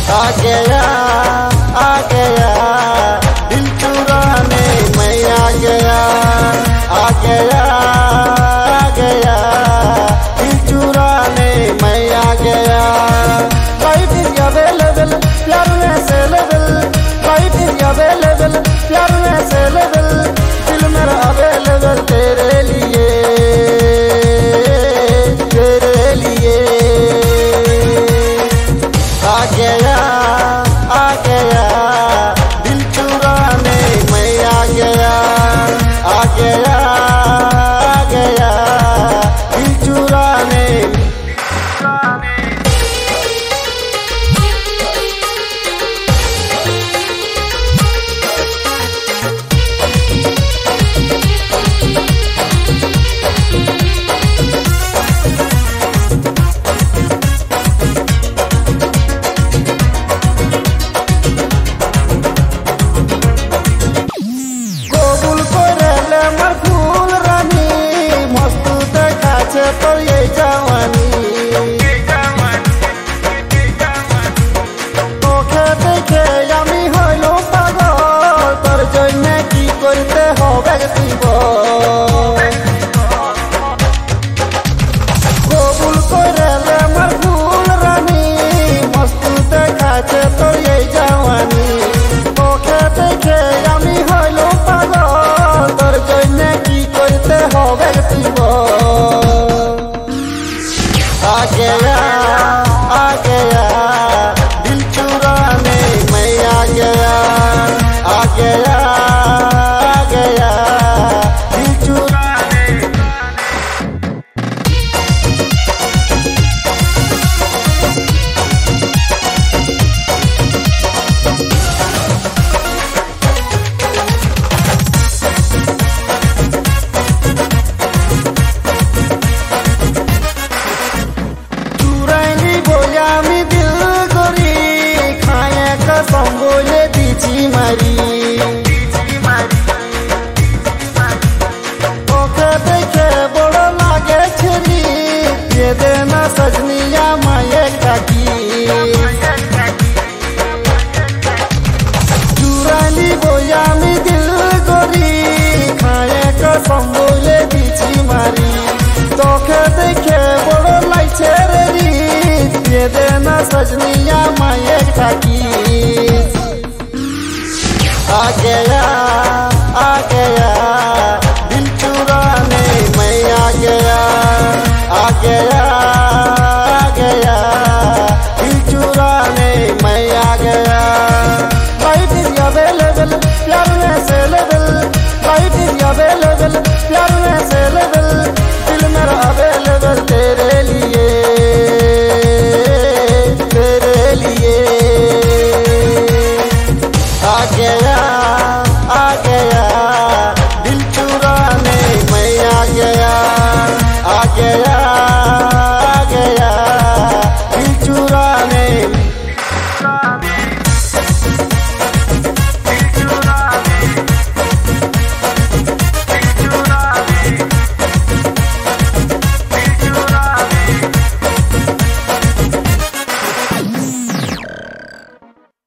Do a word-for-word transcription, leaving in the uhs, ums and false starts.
आ गया आ गया दिल चुराने मैं आ गया आ गया आ गया दिल चुराने मैं आ गया लाइट इज अवेलेबल प्यार में से लेवल लाइट इज अवेलेबल प्यार में से लेवल दिल मेरा अवेलेबल तेरे लिए तेरे लिए आ गया आ गया दिल चुराने मैं आ गया आ गया आ गया दिल चुराने তোর এই জওয়ানি তোকে দেখে আমি হইল পাগল তোর জন্য কি করতে হবে জীবন কবুল করে আমার ভুল রানী মস্ত দেখাচ্ছে তোর এই জওয়ানি তোকে দেখে আমি হইল পাগল তোর জন্য কি করতে হবে জীবন आ गया आ गया दिल चुराने मैं आ गया आ गया आ गया दिल चुराने আমি দিল করি খায় কসম বলে দিছি মারি ওকে দেখে বড় লাগে ছেড়ি দিয়ে দে না সজনিয়া মায়ে কাকি চুরানি বই আমি দিল করি খায় কসম বলে দিছি মারি তোকে দেখে বড় লাগছে রে ये देना सजनिया माये ठाकी आ गया आ गया